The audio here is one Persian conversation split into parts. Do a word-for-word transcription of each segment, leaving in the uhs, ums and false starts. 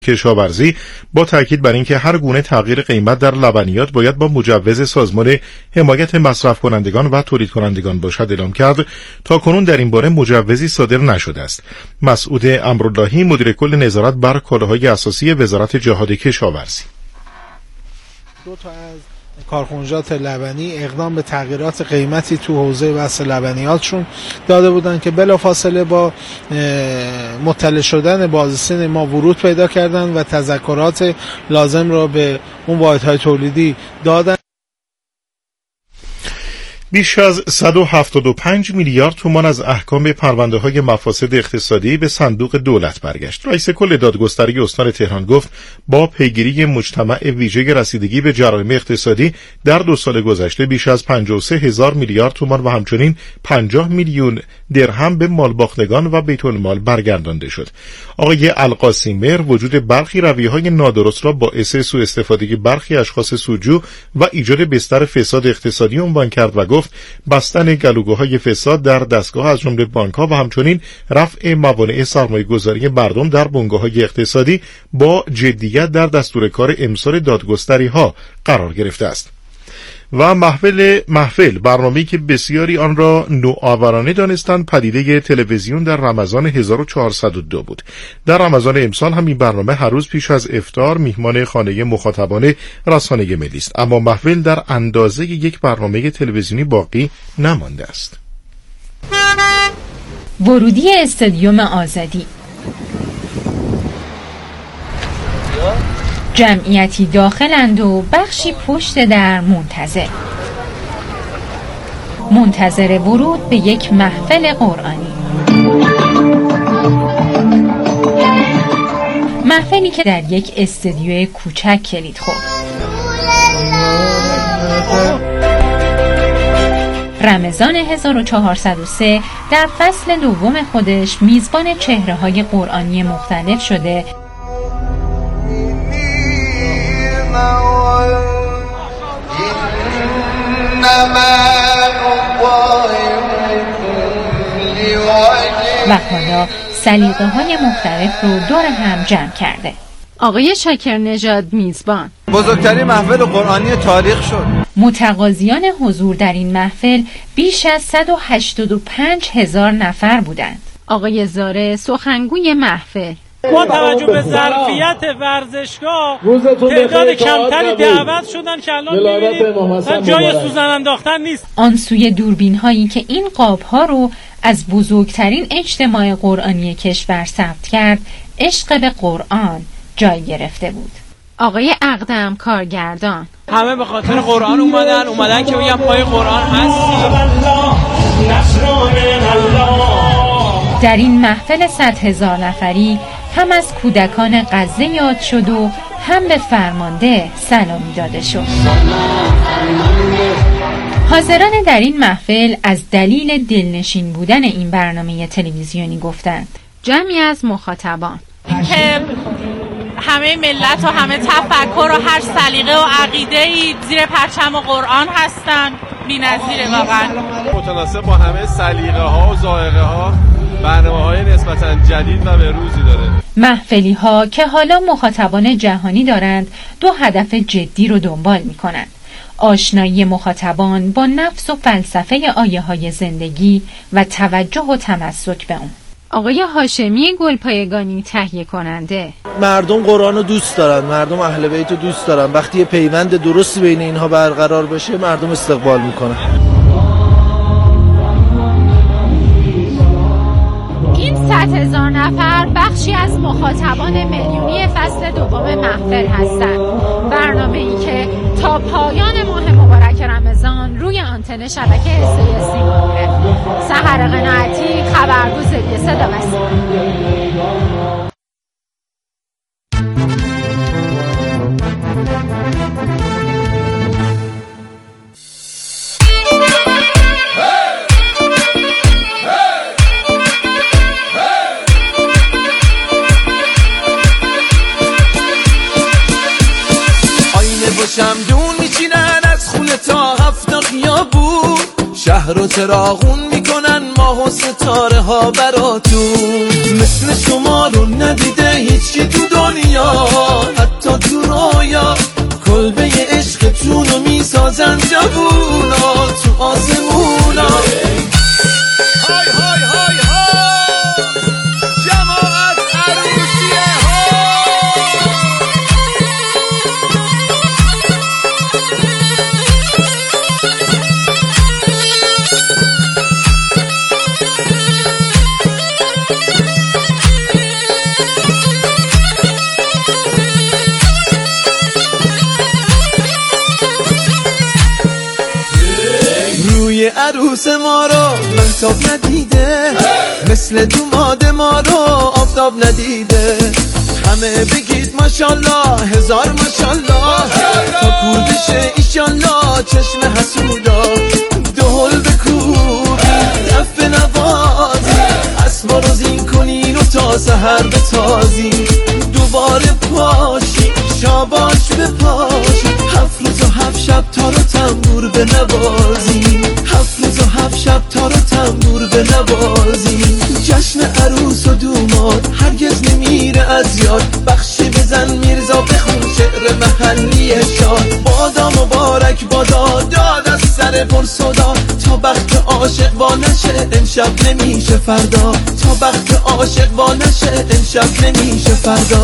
کشاورزی با تاکید بر اینکه هر گونه تغییر قیمت در لبنیات باید با مجوز سازمان حمایت مصرف کنندگان و تولید کنندگان باشد اعلام کرد تا کنون در این باره مجوزی صادر نشده است. مسعود امراللهی مدیر کل نظارت بر کالاهای اساسی وزارت جهاد کشاورزی: دو تا از کارخانجات لبنی اقدام به تغییرات قیمتی تو حوزه بحث لبنیاتشون داده بودن که بلافاصله با مطلع شدن بازرسین ما ورود پیدا کردن و تذکرات لازم را به اون واحدهای تولیدی دادن. بیش از صد و هفتاد و پنج میلیارد تومان از احکام پرونده‌های مفاسد اقتصادی به صندوق دولت برگشت. رئیس کل دادگستری استان تهران گفت با پیگیری مجتمع ویژه رسیدگی به جرایم اقتصادی در دو سال گذشته بیش از پنجاه و سه هزار میلیارد تومان و همچنین پنجاه میلیون درهم به مالباختگان و بیت المال برگردانده شد. آقای القاسمی مهر وجود برخی رویه‌های نادرست را باعث سوء استفاده برخی اشخاص سودجو و ایجاد بستر فساد اقتصادی عنوان کرد و گفت بستن گلوگوهای فساد در دستگاه از جمله بانک‌ها و همچنین رفع موانع سرمایه‌گذاری مردم در بنگاه‌های اقتصادی با جدیت در دستور کار امسال دادگستری‌ها قرار گرفته است. و محفل محفل برنامه‌ای که بسیاری آن را نوآورانه دانستند پدیده تلویزیون در رمضان هزار و چهارصد و دو بود. در رمضان امسال هم این برنامه هر روز پیش از افطار میهمان خانه مخاطبان رسانه ملی است، اما محفل در اندازه یک برنامه تلویزیونی باقی نمانده است. ورودی استادیوم آزادی. جمعیتی داخلند و بخشی پشت در منتظر منتظر ورود به یک محفل قرآنی. محفلی که در یک استودیو کوچک کلید خورد. رمضان هزار و چهارصد و سه در فصل دوم خودش میزبان چهره‌های قرآنی مختلف شده و حالا سلیقه های مختلف رو دور هم جمع کرده. آقای شاکر نژاد میزبان. بزرگترین محفل قرآنی تاریخ شد. متقاضیان حضور در این محفل بیش از صد و هشتاد و پنج هزار نفر بودند. آقای زاره سخنگوی محفل: با توجه به ظرفیت ورزشگاه تعداد کمتری دعوت شدن که الان می‌بینید جای سوزن انداختن نیست. آن سوی دوربین هایی که این قاب ها رو از بزرگترین اجتماع قرآنی کشور ثبت کرد، عشق به قرآن جای گرفته بود. آقای اقدم کارگردان: همه به خاطر قرآن اومدن اومدن که بگم پای قرآن هستی. در این محفل صد هزار نفری هم از کودکان غزه یاد شد و هم به فرمانده سلامی داده شد. حاضران در این محفل از دلیل دلنشین بودن این برنامه تلویزیونی گفتند. جمعی از مخاطبان: که همه ملت و همه تفکر و هر سلیقه و عقیده‌ای زیر پرچم قرآن هستن، بی‌نظیره واقعا. متناسب با همه سلیقه ها و ذائقه ها برنامه‌های نسبتاً جدید و بروزی داره. محفلی ها که حالا مخاطبان جهانی دارند دو هدف جدی رو دنبال می کنند: آشنایی مخاطبان با نفس و فلسفه آیه های زندگی و توجه و تمسک به اون. آقای هاشمی گلپایگانی تهیه کننده: مردم قرآن رو دوست دارن، مردم اهل بیت رو دوست دارن. وقتی یه پیوند درستی بین اینها برقرار بشه مردم استقبال میکنن. صد هزار نفر بخشی از مخاطبان میلیونی فصل دوم محفل هستند. برنامه‌ای که تا پایان ماه مبارک رمضان روی آنتن شبکه اس میمونه. سحر قناعتی، خبرگو زدی صدا و سیما. شمدون میچینن از خونه تا هفت خیابون، شهر رو چراغون میکنن ماه و ستاره ها براتون. مثل شما رو ندیده هیچکی تو دنیا، حتی تو رویا کلبه عشقتون رو میسازن جوونا تو آسمونا. های های های های جماعت عروسیه ها. عروس ما رو محتاب ندیده، مثل دوماد ما رو آفتاب ندیده. همه بگید ماشالله هزار ماشالله، تا کور بشه ایشالله چشم حسودا. دهل بکوبید دف نوازی، اسما رو زین کنین و تا سحر بتازی. دوباره پاشی شاباش بپاشی، هفت روز و هفت شب تا رو تنبور بنوازی. هفت روز و هفت شب تا رو تنبور بنوازی. جشن عروس و دوماد هرگز نمیره از یاد. بخشی بزن میرزا بخون شعر محلی شاد. بادا مبارک بادا داد از سر پر صدا، تا بخت عاشق وا نشه امشب نمیشه فردا. تا بخت عاشق وا نشه امشب نمیشه فردا.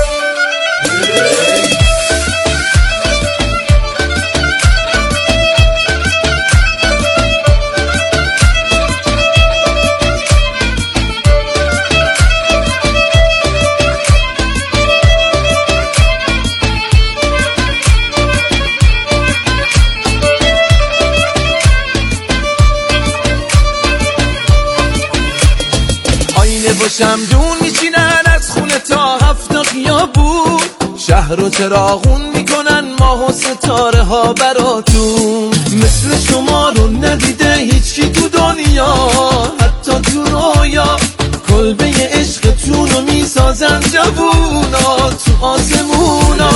شمدون میچینن از خونه تا هفت خیابون. شهر رو چراغون میکنن ماه و ستاره ها براتون. مثل شما رو ندیده هیچکی تو دنیا، حتی تو رویا کلبه عشقتون رو میسازن جوونا تو آسمونا.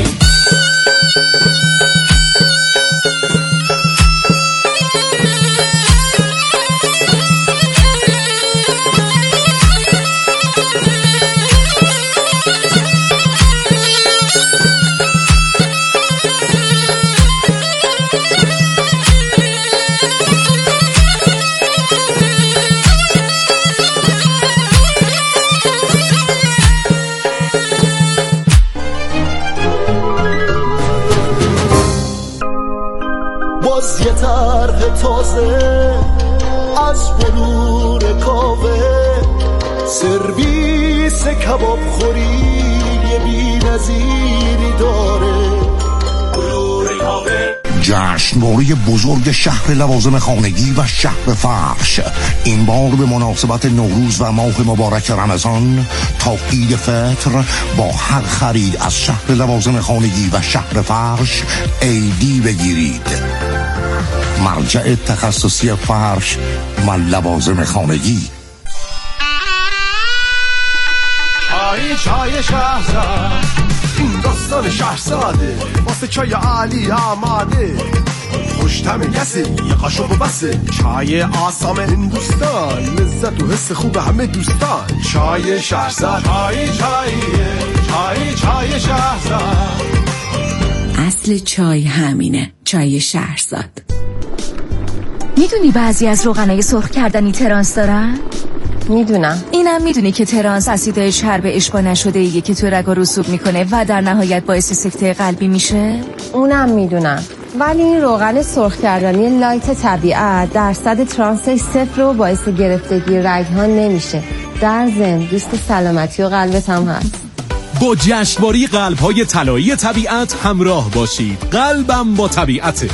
باز یه طرح تازه از بلور کاوه، سرویس کباب خوری یه بی نظیری داره. بلور کاوه جشنواره بزرگ شهر لوازم خانگی و شهر فرش، این بار به مناسبت نوروز و ماه مبارک رمضان تا عید فطر با هر خرید از شهر لوازم خانگی و شهر فرش ایدی بگیرید. مرجع تخصصی فرش و لوازم خانگی. چای چای شهرزاد، این داستان شهرزاده، واسه چای عالی آماده. خوشتم گسه یه قاشق و بسه، چای آسام هندوستان، لذت و حس خوب همه دوستان. چای شهرزاد، چای چاییه، چای چای شهرزاد. اصل چای همینه، چای شهرزاد. میدونی بعضی از روغنای سرخ کردنی ترانس دارن؟ میدونم. اینم میدونی که ترانس اسیدهای چرب اشباع نشده ایه که تو رگا رسوب میکنه و در نهایت باعث سکته قلبی میشه؟ اونم میدونم. ولی این روغن سرخ کردنی لایت طبیعت درصد ترانسش صفر و باعث گرفتگی رگ‌ها نمیشه. در ضمن دوست سلامتی و قلبت هم هست. با جشنواره قلب‌های طلایی طبیعت همراه باشید. قلبم با طبیعته.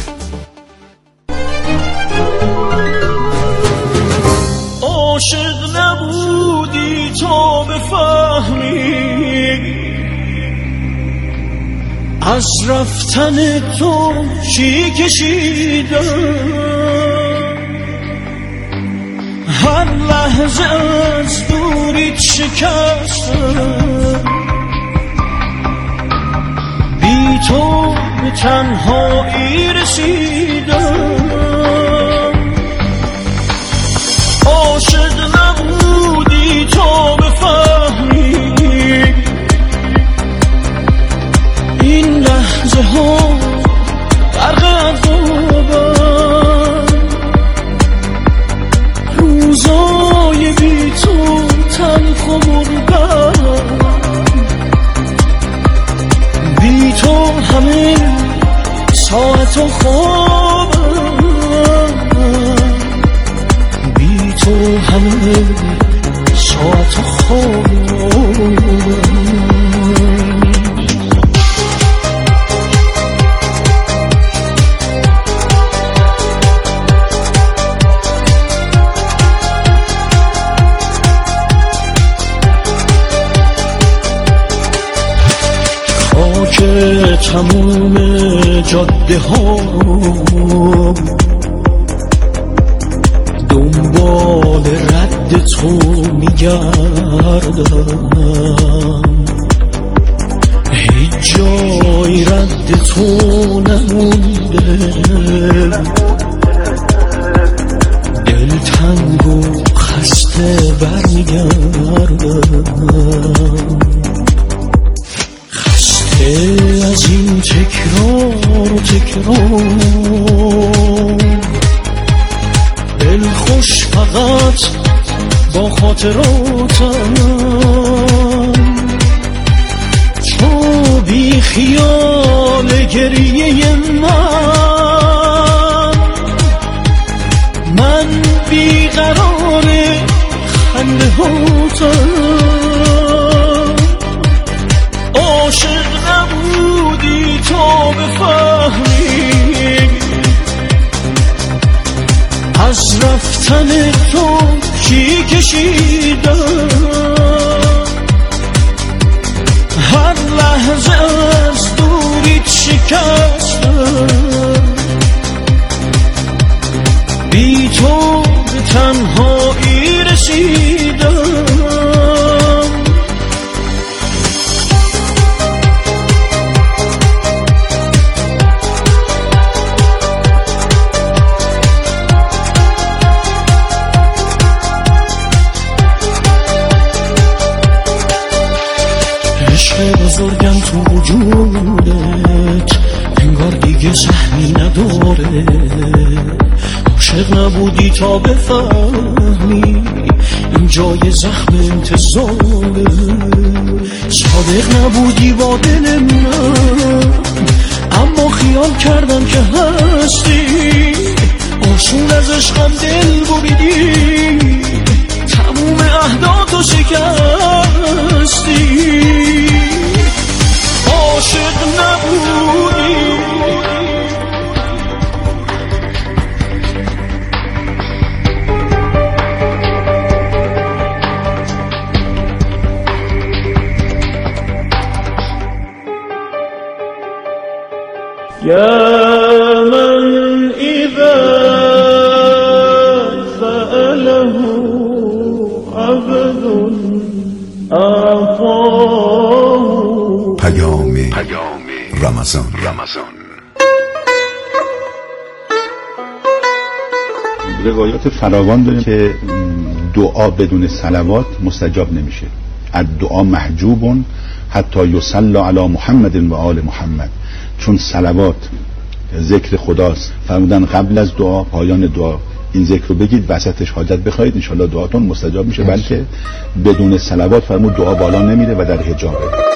عاشق نبودی تا بفهمی، از رفتن تو چی کشیدم. هر لحظه از دوریت شکستم، بی تو به تنهایی رسیدم. عاشق نبودی تا بفهمی این لحظه ها غرق عذابم، روزای بی تو تلخ و مرغم، بی تو همه ساعت و خوابم، بی تو همه ساعت و خوابم. که تموم جاده ها دنبال رد تو میگردم، هیچ جای رد تو نمونده، دل تنگ و خسته برمیگردم، از این تکرار و تکرار، دل خوش فقط با خاطراتم، تو بی خیال گریه من، من بی قرار خنده هاتم، عاشق نبودی تا بفهمی از رفتن تو کی کشیدم، هر لحظه از دوریت شکستم، بی تو به تنهایی رسیدم، بزرگم تو وجودت انگار دیگه سهمی نداره، عاشق نبودی تا بفهمی این جای زخم انتظاره، صادق نبودی با دل من اما خیال کردم که هستی، آسون از عشقم دل بریدی، تموم عهداتو شکستی، عاشق نبودی. يا من إذا سأله عبد أعطاه. پیام رمضان رمضان روایات فراوان داریم که دعا بدون صلوات مستجاب نمیشه. الدعا محجوب حتی یصلی علی محمد و آل محمد، چون صلوات ذکر خداست. فرمودن قبل از دعا، پایان دعا این ذکر رو بگید، وسطش حاجت بخواید، انشالله دعاتون مستجاب میشه. بلکه بدون صلوات فرمود دعا بالا نمیره و در حجابه.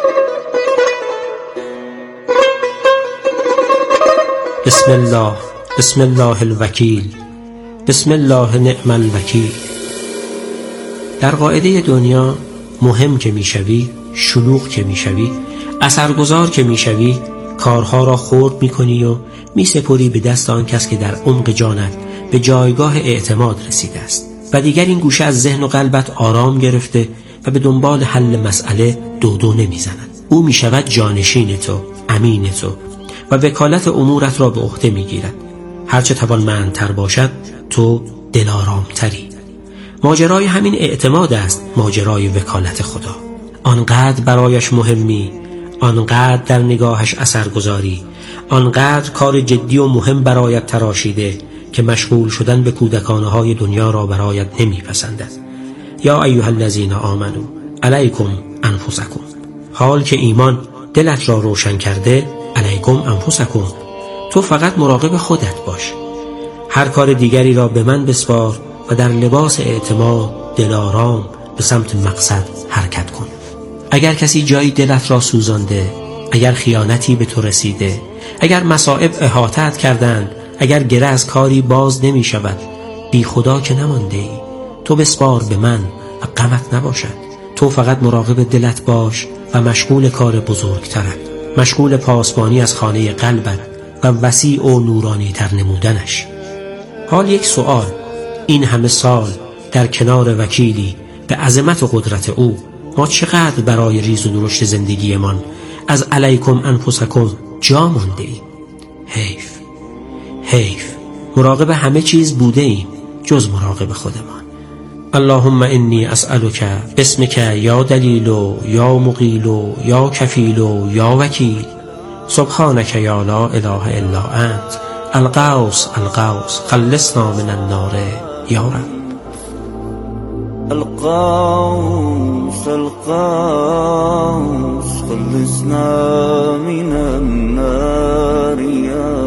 بسم الله بسم الله الوکیل بسم الله نعم الوکیل. در قاعده دنیا مهم که میشوی، شلوغ که میشوی، اثرگذار که میشوی، کارها را خرد میکنی و میسپری به دست آن کس که در عمق جانت به جایگاه اعتماد رسیده است و دیگر این گوشه از ذهن و قلبت آرام گرفته و به دنبال حل مسئله دودو نمیزند. او میشود جانشین تو، امین تو و وکالت امورت را به عهده میگیرد. هرچه توانمندتر باشد تو دلارامتری. ماجرای همین اعتماد است ماجرای وکالت خدا. آنقدر برایش مهمی، آنقدر در نگاهش اثر گذاری، آنقدر کار جدی و مهم برایت تراشیده که مشغول شدن به کودکانه های دنیا را برایت نمیپسندد. یا ایها الذین آمنو علیکم انفسکم، حال که ایمان دلت را روشن کرده، علیکم انفسکم، تو فقط مراقب خودت باش. هر کار دیگری را به من بسپار و در لباس اعتماد دلارام به سمت مقصد حرکت کن. اگر کسی جایی دلت را سوزانده، اگر خیانتی به تو رسیده، اگر مصائب احاطه‌ات کردند، اگر گره از کاری باز نمی شود، بی خدا که نمانده ای، تو بسپار به من و غمت نباشد. تو فقط مراقب دلت باش و مشغول کار بزرگترت، مشغول پاسبانی از خانه قلبت و وسیع و نورانی تر نمودنش. حال یک سوال، این همه سال در کنار وکیلی به عظمت و قدرت او، ما چقدر برای ریز و درشت زندگیمان از علیکم انفسکم جا مانده ایم؟ حیف حیف. مراقب همه چیز بوده ایم جز مراقب خودمان. اللهم انی اسألک باسمک یا دلیل یا مقیل یا کفیل یا وکیل، سبحانک یا لا اله الا انت، القوس القوس، خلصنا من النار یا رب. القوس القوس، خلصنا من النار یا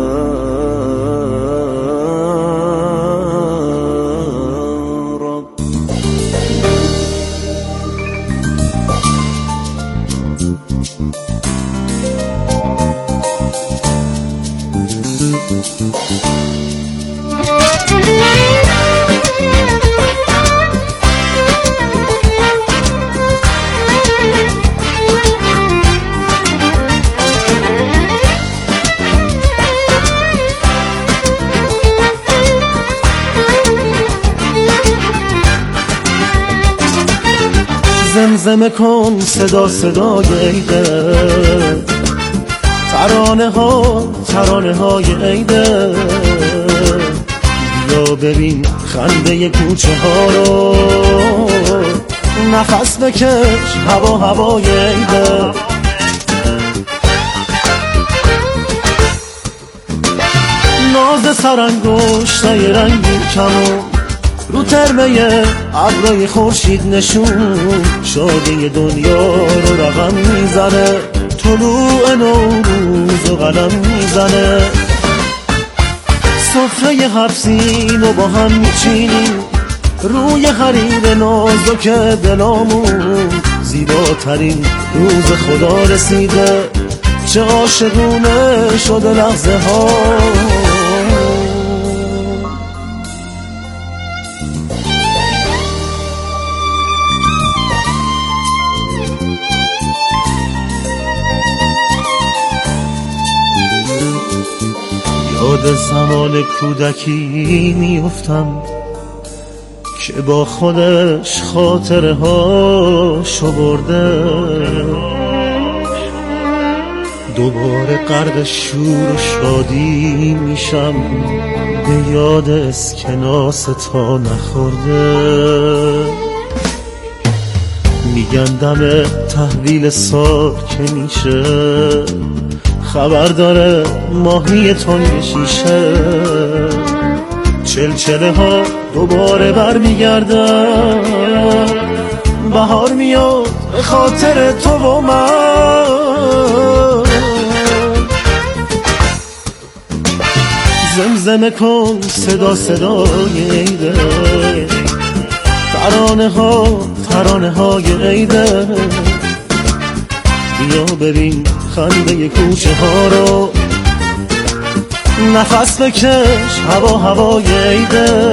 زمزمه کن صدا صدای عیده، ترانه ها ترانه های عیده، بیا ببین خنده کوچه ها رو، نفس بکش هوا هوای عیده. ناز سرانگشته رنگین کمون رو ترمه ابرای خورشید نشون، شادی دنیا رو رقم میزنه، طلوع نوروز و قلم میزنه. سفره حبسین و با هم میچینیم، روی حریر نازک دلامون، زیباترین روز خدا رسیده، چه عاشقونه شده لحظه ها. یاد زمان کودکی میافتم که با خودش خاطره هاشو برده، دوباره غرق شور و شادی میشم، به یاد اسکناس تا نخورده. میگن دم تحویل سال که میشه، خبر داره ماهی تنگ شیشه، چلچله ها دوباره بر میگردن، بهار میاد به خاطر تو و من. زمزمه کن صدا صدای عیده، ترانه ها ترانه های عیده، بیا ببین خنده کوچه ها رو، نفس بکش هوا هوای عیده.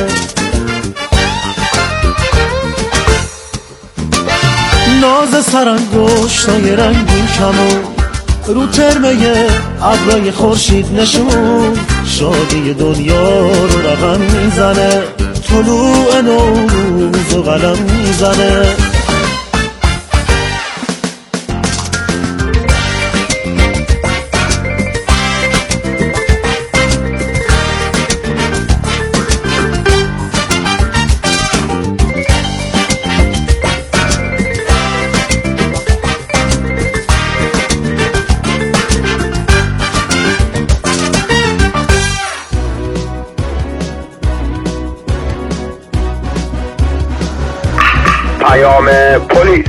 ناز سرانگشتای رنگین کمون رو ترمه ابرای خورشید نشون، شادی دنیا رو رقم میزنه، طلوع نوروز و قلم میزنه. پیام پلیس.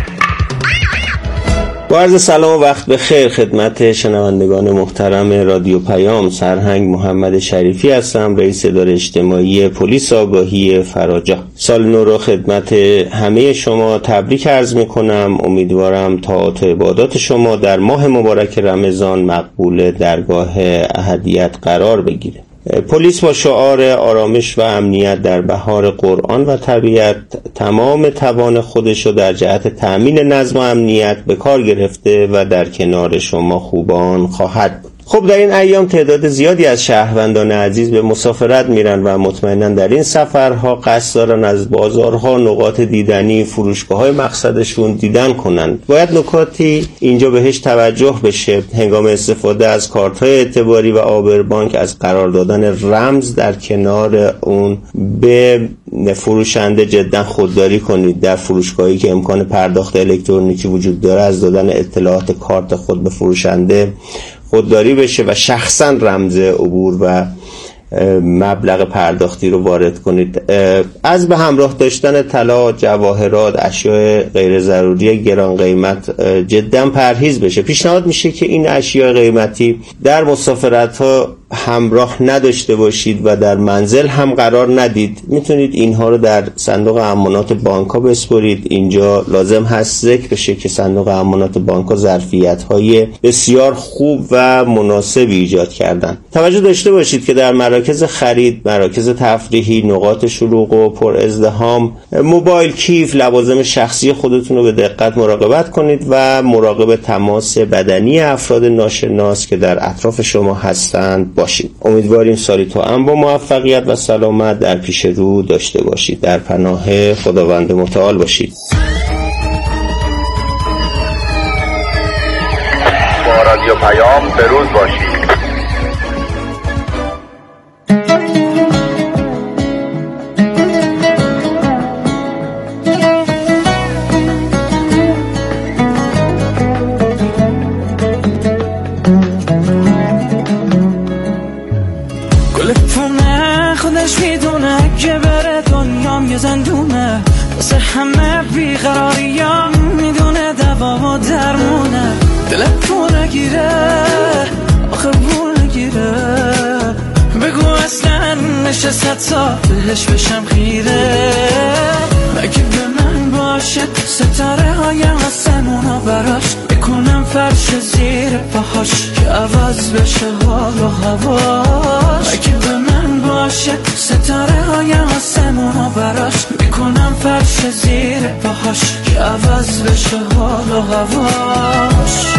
با عرض سلام و وقت بخیر خدمت شنوندگان محترم رادیو پیام. سرهنگ محمد شریفی هستم، رئیس اداره اجتماعی پلیس آگاهی فراجا. سال نو را خدمت همه شما تبریک عرض میکنم. امیدوارم طاعات و عبادات شما در ماه مبارک رمضان مقبول درگاه احدیت قرار بگیره. پلیس با شعار آرامش و امنیت در بهار قرآن و طبیعت تمام توان خودش رو در جهت تأمین نظم و امنیت به کار گرفته و در کنار شما خوبان خواهد بود. خب در این ایام تعداد زیادی از شهروندان عزیز به مسافرت میرن و مطمئنا در این سفرها قصد دارن از بازارها، نقاط دیدنی، فروشگاه‌های مقصدشون دیدن کنند. باید نکاتی اینجا بهش توجه بشه. هنگام استفاده از کارت‌های اعتباری و آبربانک از قرار دادن رمز در کنار اون به فروشنده جدا خودداری کنید. در فروشگاهی که امکان پرداخت الکترونیکی وجود داره از دادن اطلاعات کارت خود به فروشنده خودداری بشه و شخصا رمز عبور و مبلغ پرداختی رو وارد کنید. از به همراه داشتن طلا، جواهرات، اشیاء غیر ضروری گران قیمت جدا پرهیز بشه. پیشنهاد میشه که این اشیاء قیمتی در مسافرت ها همراه نداشته باشید و در منزل هم قرار ندید. میتونید اینها رو در صندوق امانات بانک‌ها بسپرید. اینجا لازم هست ذکر بشه که صندوق امانات بانک‌ها ظرفیت‌های بسیار خوب و مناسبی ایجاد کردن. توجه داشته باشید که در مراکز خرید، مراکز تفریحی، نقاط شلوغ و پر ازدحام موبایل، کیف، لوازم شخصی خودتون رو به دقت مراقبت کنید و مراقب تماس بدنی افراد ناشناس که در اطراف شما هستند باشید. امیدواریم سالی توأم با موفقیت و سلامت در پیش رو داشته باشید. در پناه خداوند متعال باشید. با رادیو پیام بروز باشید. زندونه واسه همه بیقراریام میدونه دوا و درمونه. دلت پول نگیره آخه پول نگیره. بگو اصلا نشست تا بهش بشم خیره. اگه به من باشه ستاره های آسمونا براش بکنم فرش زیر پاهاش که عوض بشه حال و هواش. اگه به من باشه ستاره های آسمونا براش میکنم فرش زیر پاهاش که عوض بشه حال و هواش.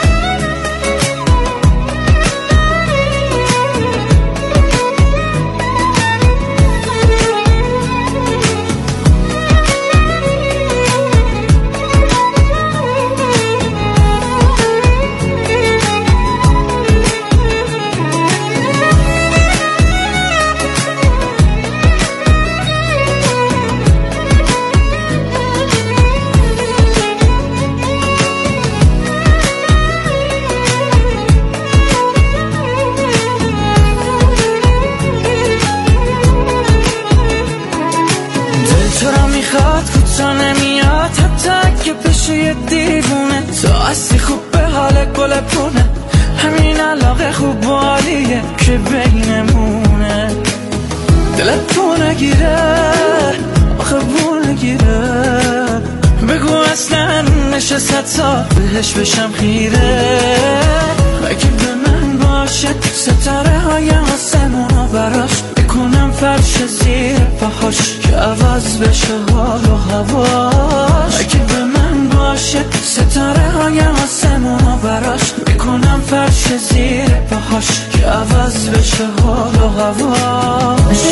دیوونه تو اصلی خوب به حال گل پونه. همین علاقه خوب بالیه که بینمونه. دلت پول نگیره آخه پول نگیره. بگو اصلا نشست تا بهش بشم خیره. اگه به من باشه ستاره های آسمونا براش بکنم فرش زیر پاهاش که عوض بشه حال و هواش. اگه به من باشه ستاره های آسمونا براش بکنم فرش زیر پاهاش که عوض بشه حال و هواش.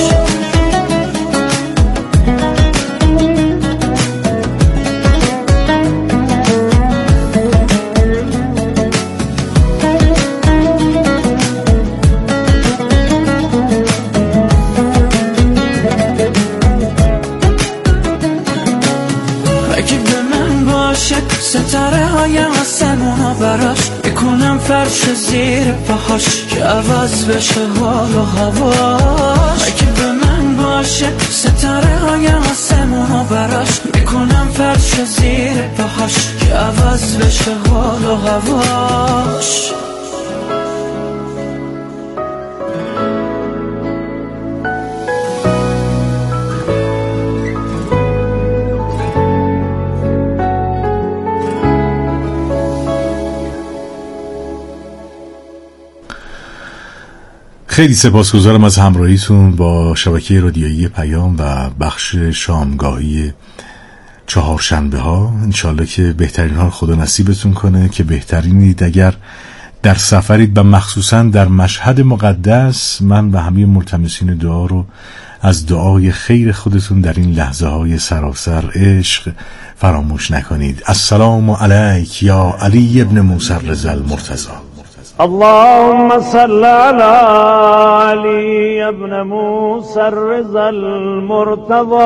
ستاره های آسمونا براش بکنم فرش زیر پاهاش که عوض بشه حال و هواش. اگه به من عاشق ستاره های آسمون براش میکنم فرش زیر پاهاش که عوض بشه حال و هواش. خیلی سپاسگزارم از همراهیتون با شبکه رادیویی پیام و بخش شامگاهی چهارشنبه ها. انشالله که بهترین ها خدا نصیبتون کنه، که بهترینید. اگر در سفرید و مخصوصا در مشهد مقدس، من به همه ملتمسین دعا رو از دعای خیر خودتون در این لحظه های سراسر عشق فراموش نکنید. السلام علیک یا علی ابن موسی الرضا المرتضی. اللهم صل على علي ابن موسى الرضا المرتضى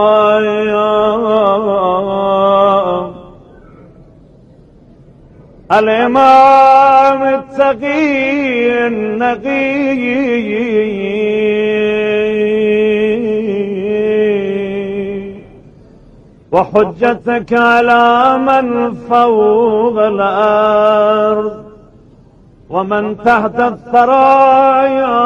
الإمام التقي النقي وحجتك على من فوق الأرض ومن تحت الثرايا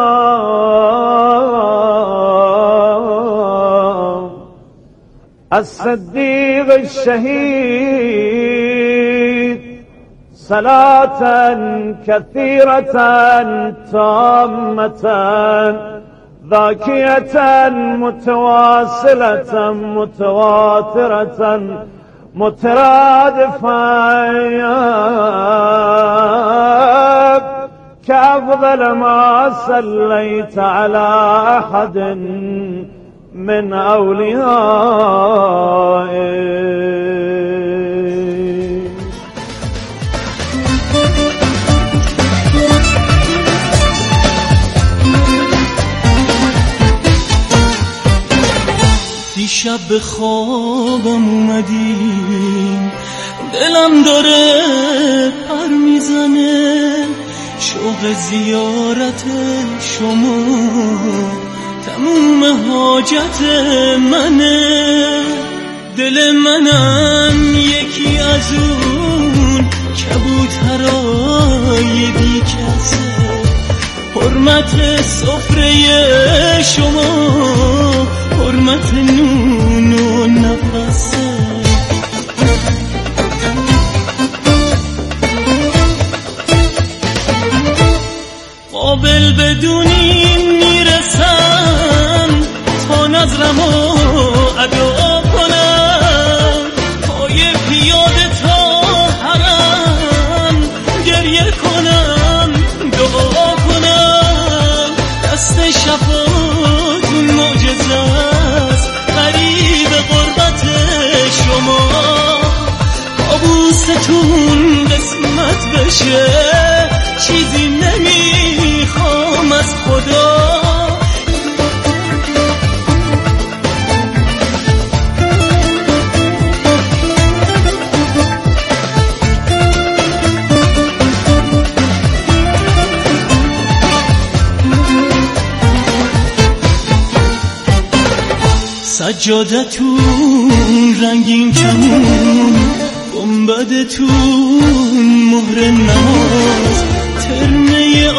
الصديق الشهيد صلاة كثيرة تامة ذاكية متواصلة متواترة مترادفة كأفضل ما صليت على أحد من أوليائك. دیشب به خوابم اومدی، دلم داره پر میزنه، شوق زیارت شما تموم حاجت منه. دل منم یکی از اون کبوترای بی کسه، حرمت سفره شما حرمت نون و نفسه. قابل بدونی میرسم تا نظرم و ادا کنم، پای پیاده تا حرم گریه کنم دعا کنم. دست شفاتون معجزه است غریب غربت شما، کابوستون قسمت بشه چیزی نمیخوام از خدا. سجادتون رنگین کمون، گنبدتون مهر نماز، ترمه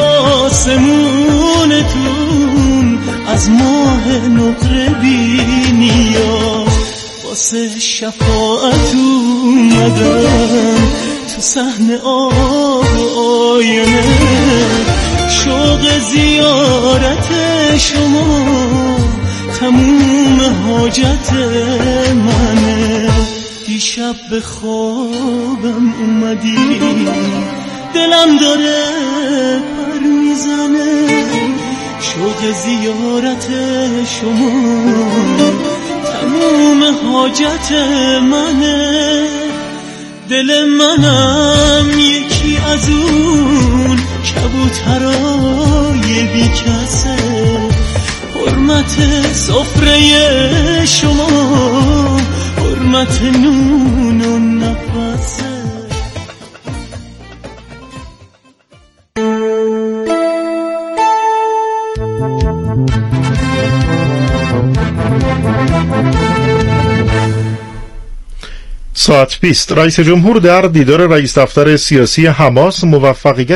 آسمونتون از ماه نقره بی نیاز. واسه شفاعت اومدم تو صحن آب و آینه، شوق زیارت شما تموم حاجت منه. دیشب به خوابم اومدی، دلم داره پر میزنه، شوق زیارت شما تموم حاجت منه. دل منم یکی از اون کبوترای بی کسه، حرمت سفره شما حرمت نون و نفسه. ساعت بیست رئیس جمهور در دیدار رئیس دفتر سیاسی حماس موفقیت